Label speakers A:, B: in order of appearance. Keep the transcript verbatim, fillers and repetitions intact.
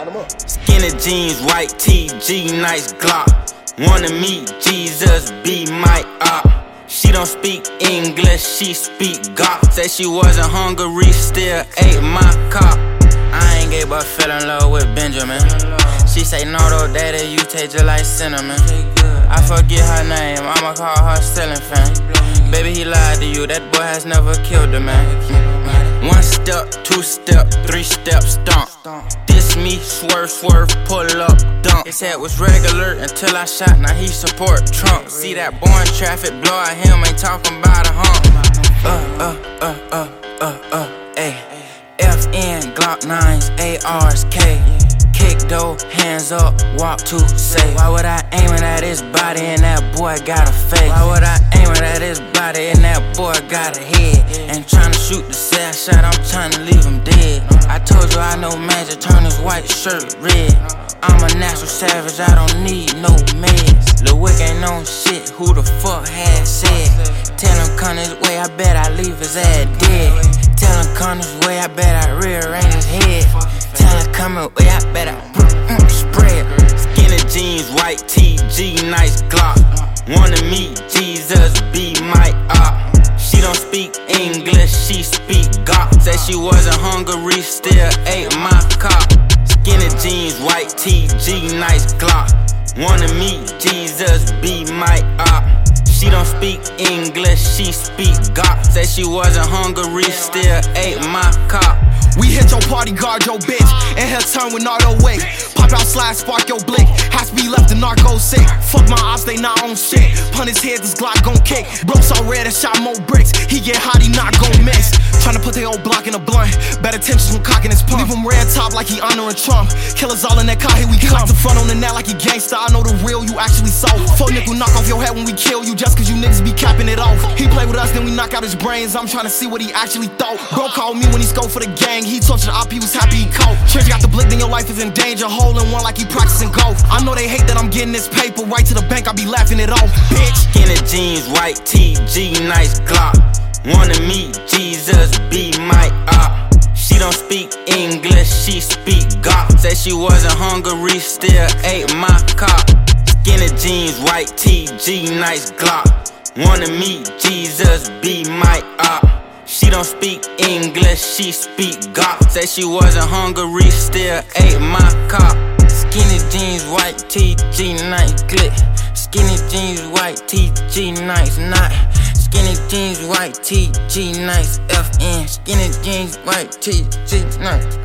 A: Line them up.
B: Skinny jeans, white tee, G, nice Glock. Wanna meet Jesus, be my op. She don't speak English, she speak Gok. Said she wasn't hungry, still ate my cop. I ain't gay but fell in love with Benjamin. She say no though, daddy, you taste just like cinnamon. I forget her name, I'ma call her Selling Fan. Baby, he lied to you, that boy has never killed a man. One step, two step, three step, stomp. This me, swerve, swerve, pull up, dunk. His head was regular until I shot, now he support Trump. See that boy in traffic, blow at him, ain't talking about a hump. Uh, uh, uh, uh, uh, uh, ayy. F N, Glock nines, A Rs, K. Kick though, hands up, walk to say. Why would I aim it at his body and that boy got a face? Why would I aim it at his body and that boy got a head? Ain't tryna shoot the sad shot, I'm tryna leave him dead. I told you I know magic, turn his white shirt red. I'm a natural savage, I don't need no meds. Lil Wick ain't on shit, who the fuck had said? Tell him come this way, I bet I leave his ass dead. Tell him come this way, I bet I rearrange his head. Tell him come this way, I bet I mm, spread. Skinny jeans, white tee, G, nice Glock. Wanna meet Jesus, be my op. She don't speak English, she speak Gok. Said she wasn't hungry, still ate my cop. Skinny jeans, white tee, G, nice Glock. Wanna meet Jesus, be my op. She don't speak English, she speak Gok. Said she wasn't hungry, still ate my cop.
C: We hit your party, guard your bitch, and her turn with auto wake. Pop out, slide, spark your blick. Has to be left the narco sick. Fuck my ops, they not on shit. Pun his head, this Glock gon' kick. Bro so red, I shot more bricks. He get hot, he not gon' miss. Tryna put their old block in a blunt. Better attention from cocking his pump. Leave him red top like he honoring Trump. Killers all in that car, here we come. He like the front on the net like he gangsta. I know the real you actually sold. Four nickel knock off your head when we kill you, just cause you niggas be capping it off. He play with us, then we knock out his brains. I'm tryna see what he actually thought. Bro called me when he scored for the gang. He talked to the op, he was happy he caught. Trench got the blick, then your life is in danger. Hole in one like he practicing golf. I know they hate that I'm getting this paper. Right to the bank, I be laughing it off, bitch.
B: Skinny jeans, white tee, G, nice Glock. Wanna meet Jesus, be my op. She don't speak English, she speak Gok. Said she wasn't hungry, still ate my cop. Skinny jeans, white tee, G, nice Glock. Wanna meet Jesus, be my op. She don't speak English, she speak Gok. Said she wasn't hungry, still ate my cop. Skinny jeans, white tee, G, nice Glick. Skinny jeans, white tee, G, nice knot. Skinny jeans, white tee, G, nice F N. Skinny jeans, white tee, G, nice.